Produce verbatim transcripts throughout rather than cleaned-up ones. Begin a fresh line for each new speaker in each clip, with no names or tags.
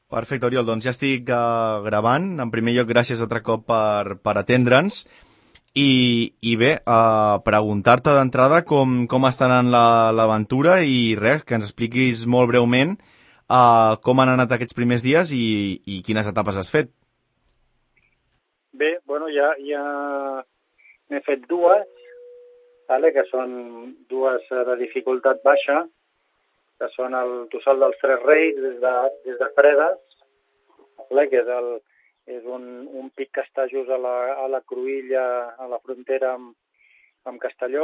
Perfecte, Oriol, doncs ja estic uh, gravant. En primer lloc, gràcies altre cop per, per atendre'ns. I, i bé, uh, preguntar-te d'entrada com, com està anant l'aventura la, i res, que ens expliquis molt breument uh, com han anat aquests primers dies i, i quines etapes has fet.
Bé, bueno, ja, ja n'he fet dues, vale, que són dues de dificultat baixa, que són el Tossal dels Tres Reis des de, des de Fredes, vale, que és el és un, un pic que està just a la, a la cruïlla, a la frontera amb, amb Castelló,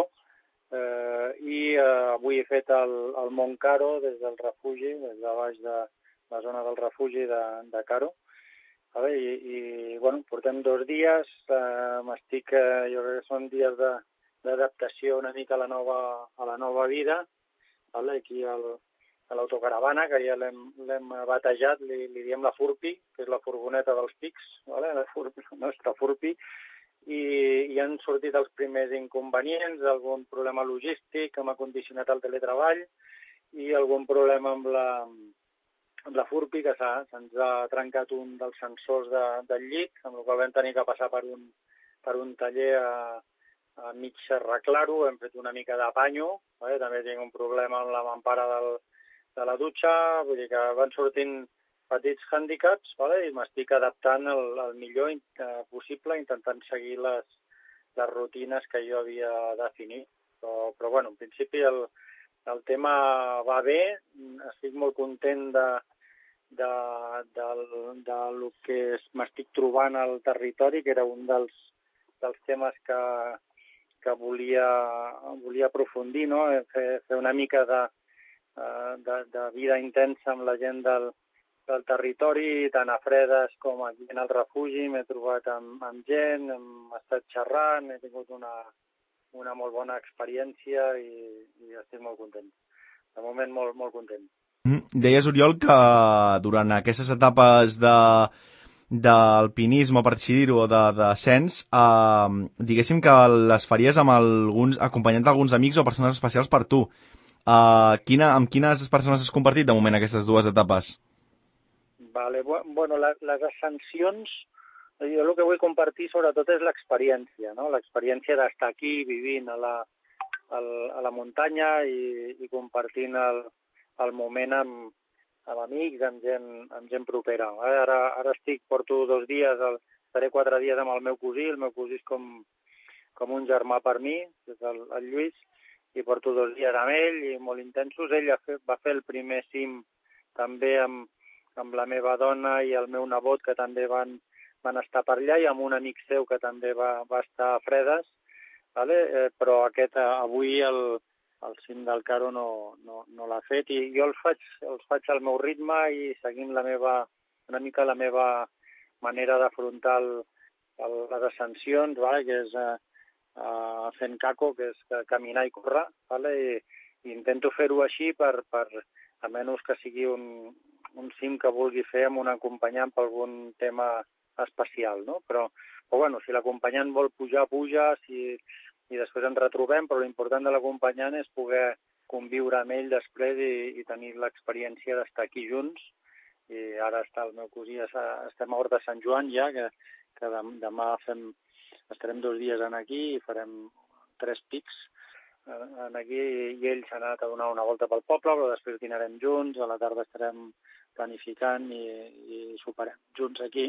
eh, i eh, avui he fet el, el Mont Caro des del refugi, des de baix de la zona del refugi de, de Caro. Vale, i, i bueno, portem dos dies, eh, m'estic, eh, jo crec que són dies d'adaptació una mica a la nova, a la nova vida, vale, aquí al, a l'autocaravana, que ja l'hem batejat, li, li diem la Furpi, que és la furgoneta dels pics, vale? La, Furpi, la nostra Furpi, i, i han sortit els primers inconvenients, algun problema logístic que m'ha condicionat el teletreball i algun problema amb la, amb la Furpi, que se'ns ha trencat un dels sensors de, del llit, amb el qual vam tenir que passar per un, per un taller a, a mig arreglar-ho, hem fet una mica de panyo, vale? També tinc un problema amb la mampara del de la dutxa, vull dir que van sortint petits hàndicaps, vale? I m'estic adaptant el, el millor eh, possible, intentant seguir les, les rutines que jo havia definit. Però, però bueno, en principi el, el tema va bé, estic molt content de, de, de, de lo que m'estic trobant al territori, que era un dels, dels temes que, que volia, volia aprofundir, no? fer, fer una mica de De, de vida intensa amb la gent del, del territori, tant a Fredes com aquí en el refugi. M'he trobat amb, amb gent, hem estat xerrant, he tingut una, una molt bona experiència i, i estic molt content. De moment molt, molt content.
Deies, Oriol, que durant aquestes etapes de d'alpinisme, per així dir-ho, o de d'ascens, eh, diguéssim que les faries amb alguns, acompanyant d'alguns amics o persones especials per tu. Uh, quina, amb quines persones has compartit de moment aquestes dues etapes?
Vale, bueno, les, les ascensions, jo el que vull compartir sobretot és l'experiència, no? L'experiència d'estar aquí vivint a la, a la muntanya i, i compartint el, el moment amb, amb amics, amb gent, amb gent propera. Ara, ara estic, porto dos dies, el, estaré quatre dies amb el meu cosí, el meu cosí és com, com un germà per mi, és el, el Lluís, i porto dos dies amb ell i molt intensos. Ell va fer el primer cim també amb, amb la meva dona i el meu nebot, que també van, van estar per allà, i amb un amic seu que també va, va estar a Fredes, vale? eh, però aquest avui el, el cim del Caro no, no, no l'ha fet, i jo els faig, els faig al meu ritme i seguint la meva, una mica la meva manera d'afrontar les ascensions, vale? Que és... Eh, Uh, fent caco, que és caminar i córrer, vale? I, i intento fer-ho així per, per a menys que sigui un, un cim que vulgui fer amb un acompanyant per algun tema especial, no? Però, però bueno, si l'acompanyant vol pujar, puja, si, i després ens retrobem, però l'important de l'acompanyant és poder conviure amb ell després i, i tenir l'experiència d'estar aquí junts. I ara està el meu cosí, estem a Hort de Sant Joan ja, que, que demà fem... Estarem dos dies en aquí i farem tres pics en aquí, i ell s'ha anat a donar una volta pel poble, però després dinarem junts, a la tarda estarem planificant i, i soparem junts aquí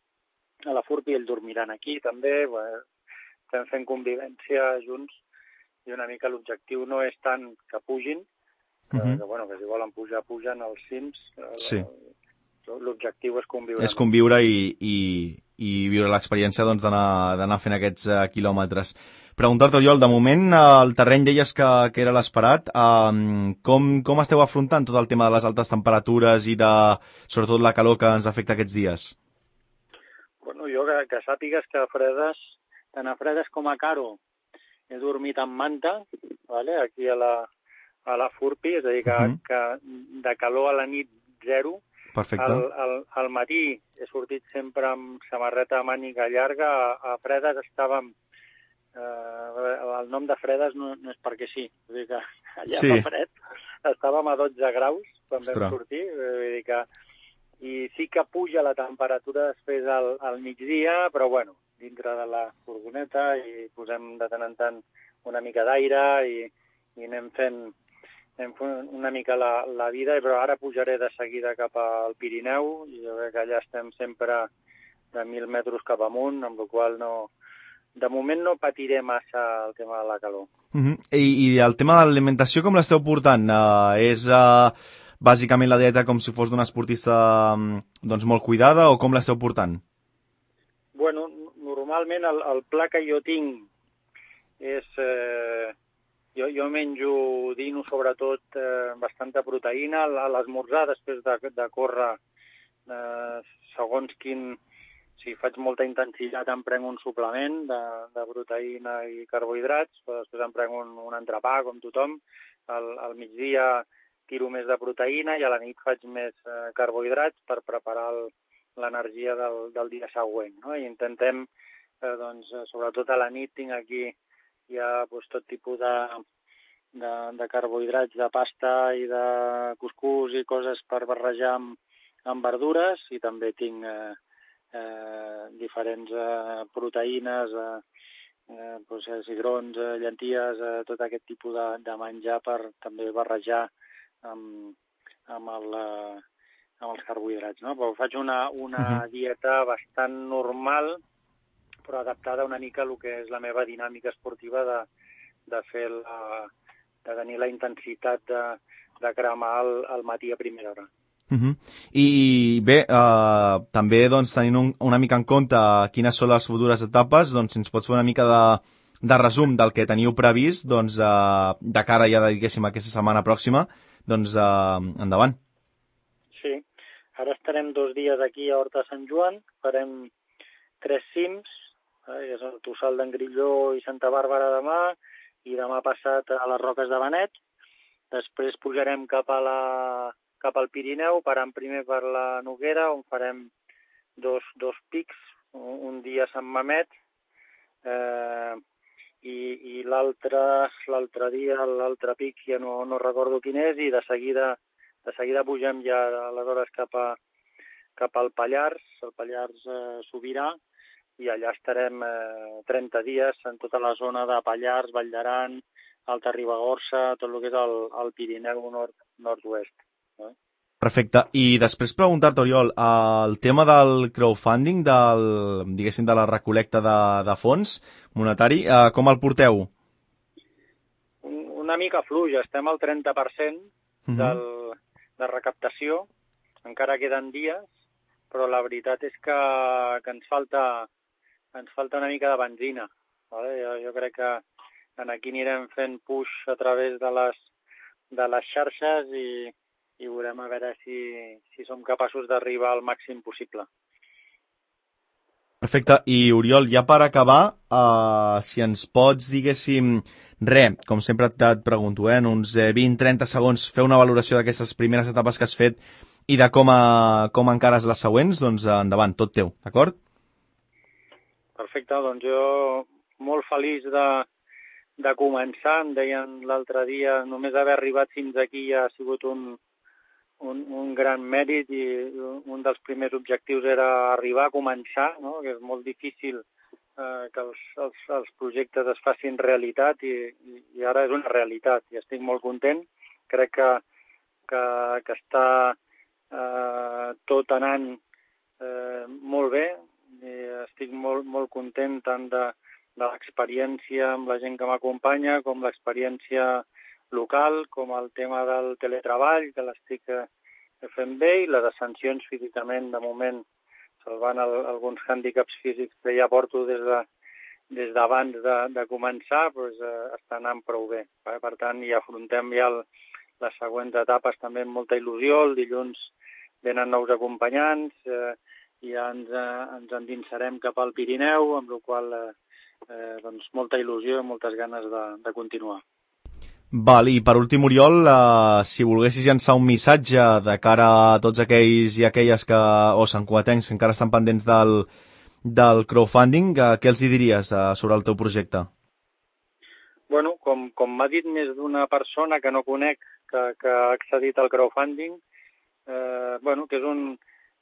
a la Furpi, ell dormiran aquí també, bueno, estem fent convivència junts i una mica l'objectiu no és tant que pugin, que, uh-huh. que, bueno, que si volen pujar, pugen als cims, sí. L'objectiu és conviure.
És conviure i, i, i viure l'experiència doncs, d'anar fent aquests uh, quilòmetres. Preguntar-te, Oriol, de moment el terreny deies que, que era l'esperat. Uh, com, com esteu afrontant tot el tema de les altes temperatures i de, sobretot, la calor que ens afecta aquests dies?
Bueno, jo que, que sàpigues que a Fredes, tant a Fredes com a Caro, he dormit amb manta, vale? Aquí a la, a la Furpi, és a dir, que, uh-huh. que de calor a la nit zero.
Perfecte.
Al, al, al matí he sortit sempre amb samarreta a màniga llarga. A, a Fredes estàvem... Eh, el nom de Fredes no, no és perquè sí. Vull dir que allà sí. Fa fred. Estàvem a dotze graus quan Ostres. Vam sortir. Vull dir que i sí que puja la temperatura després al, al migdia, però bueno, dintre de la furgoneta i posem de tant en tant una mica d'aire i, i anem fent, anem fent una mica la, la vida, però ara pujaré de seguida cap al Pirineu i jo crec que allà estem sempre de mil metres cap amunt, amb la qual cosa no, de moment no patiré massa el tema de la calor.
Uh -huh. I, I el tema de l'alimentació com l'esteu portant? Uh, és uh, bàsicament la dieta com si fos d'un esportista um, doncs molt cuidada o com l'esteu portant?
Bueno, normalment el, el pla que jo tinc és... Eh, jo, jo menjo, dino sobretot, eh, bastanta proteïna. A l'esmorzar, després de, de córrer, eh, segons quin... Si faig molta intensitat em prenc un suplement de, de proteïna i carbohidrats, però després em prenc un, un entrepà, com tothom. Al, al migdia tiro més de proteïna i a la nit faig més eh, carbohidrats per preparar l'energia del, del dia següent. No? I intentem, eh, doncs, sobretot a la nit tinc aquí ja doncs, tot tipus de, de, de carbohidrats, de pasta i de cuscús i coses per barrejar amb, amb verdures, i també tinc... Eh, Eh, diferents eh, proteïnes, eh, eh, doncs, cigrons, eh, llenties, eh, tot aquest tipus de, de menjar per també barrejar amb, amb, el, eh, amb els carbohidrats. No? Però faig una, una uh-huh. dieta bastant normal, però adaptada una mica a el que és la meva dinàmica esportiva de, de, fer la, de tenir la intensitat de, de cremar al, al matí a primera hora.
Uh -huh. I bé, uh, també doncs, tenint un, una mica en compte quines són les futures etapes, doncs si ens pots fer una mica de, de resum del que teniu previst doncs, uh, de cara ja, diguéssim, aquesta setmana pròxima, doncs uh, endavant.
Sí, ara estarem dos dies aquí a Horta Sant Joan, farem tres cims, eh, que és el Tossal d'en Grilló i Santa Bàrbara demà, i demà passat a les Roques de Benet. Després pujarem cap a la cap al Pirineu, parant primer per la Noguera, on farem dos, dos pics, un, un dia a Sant Mamet, eh, i, i l'altre l'altre dia, l'altre pic, ja no, no recordo quin és, i de seguida, de seguida pugem ja aleshores cap, a, cap al Pallars, el Pallars eh, Sobirà, i allà estarem eh, trenta dies en tota la zona de Pallars, Vall d'Aran, Alta Ribagorça, tot el que és el, el Pirineu nord, nord-oest.
Perfecte. I després preguntar-te, Oriol, el tema del crowdfunding, del, diguéssim, de la recol·lecta de, de fons monetari, eh, com el porteu?
Una mica fluix, estem al trenta per cent del, de recaptació, encara queden dies, però la veritat és que, que ens falta ens falta una mica de benzina. Vale? Jo, jo crec que aquí anirem fent push a través de les, de les xarxes i i veurem a veure si, si som capaços d'arribar al màxim possible.
Perfecte. I, Oriol, ja per acabar, uh, si ens pots, diguéssim, res, com sempre et pregunto, eh, en uns vint trenta segons, fer una valoració d'aquestes primeres etapes que has fet i de com, a, com encares les següents, doncs endavant, tot teu, d'acord?
Perfecte, doncs jo molt feliç de, de començar. Em deien l'altre dia, només haver arribat fins aquí ja ha sigut un Un, un gran mèrit, i un dels primers objectius era arribar a començar, no? Que és molt difícil eh, que els, els, els projectes es facin realitat, i, i ara és una realitat i estic molt content. Crec que, que, que està eh, tot anant eh, molt bé, i estic molt, molt content tant de, de l'experiència amb la gent que m'acompanya com l'experiència local, com el tema del teletreball, que l'estic fent bé, i les ascensions físicament, de moment, salvant el, alguns hàndicaps físics que ja porto des de des d'abans de, de començar, doncs, eh, està anant prou bé. Eh? Per tant, ja afrontem ja el, les següents etapes també amb molta il·lusió. El dilluns venen nous acompanyants, eh, i ja ens, eh, ens endinsarem cap al Pirineu, amb la qual cosa eh, doncs, molta il·lusió i moltes ganes de, de continuar.
Val, i per últim, Oriol, eh, si volguessis llançar un missatge de cara a tots aquells i aquelles que, o santcugatencs que encara estan pendents del, del crowdfunding, eh, què els hi diries eh, sobre el teu projecte?
Bueno, com, com m'ha dit més d'una persona que no conec que, que ha accedit al crowdfunding, eh, bueno, que és un,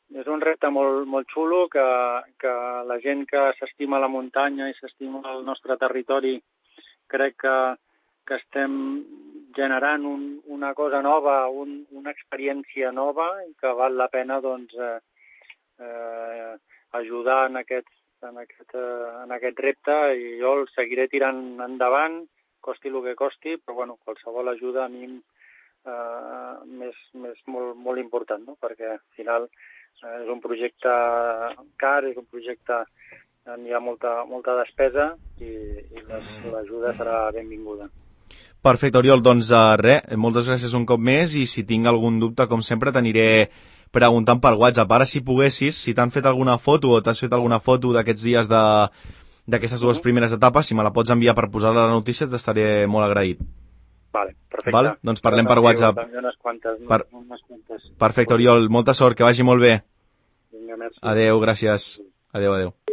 és un repte molt, molt xulo que, que la gent que s'estima la muntanya i s'estima el nostre territori crec que, que estem generant un, una cosa nova, un, una experiència nova i que val la pena doncs, eh, eh, ajudar en aquest, en, aquest, eh, en aquest repte i jo el seguiré tirant endavant, costi el que costi, però bueno, qualsevol ajuda a mi eh, m'és, m'és molt, molt important, no? Perquè al final eh, és un projecte car, és un projecte on hi ha molta, molta despesa i, i l'ajuda serà benvinguda.
Perfecte, Oriol, doncs uh, res, moltes gràcies un cop més i si tinc algun dubte, com sempre, t'aniré preguntant per WhatsApp. Ara, si poguessis, si t'han fet alguna foto o t'has fet alguna foto d'aquests dies de d'aquestes dues primeres etapes, si me la pots enviar per posar-la a la notícia, t'estaré molt agraït.
Vale, perfecte.
Val? Doncs parlem per WhatsApp.
Unes quantes,
per...
unes quantes.
Perfecte, Oriol, molta sort, que vagi molt bé.
Vinga, merci.
Adéu, gràcies. Adéu, adéu.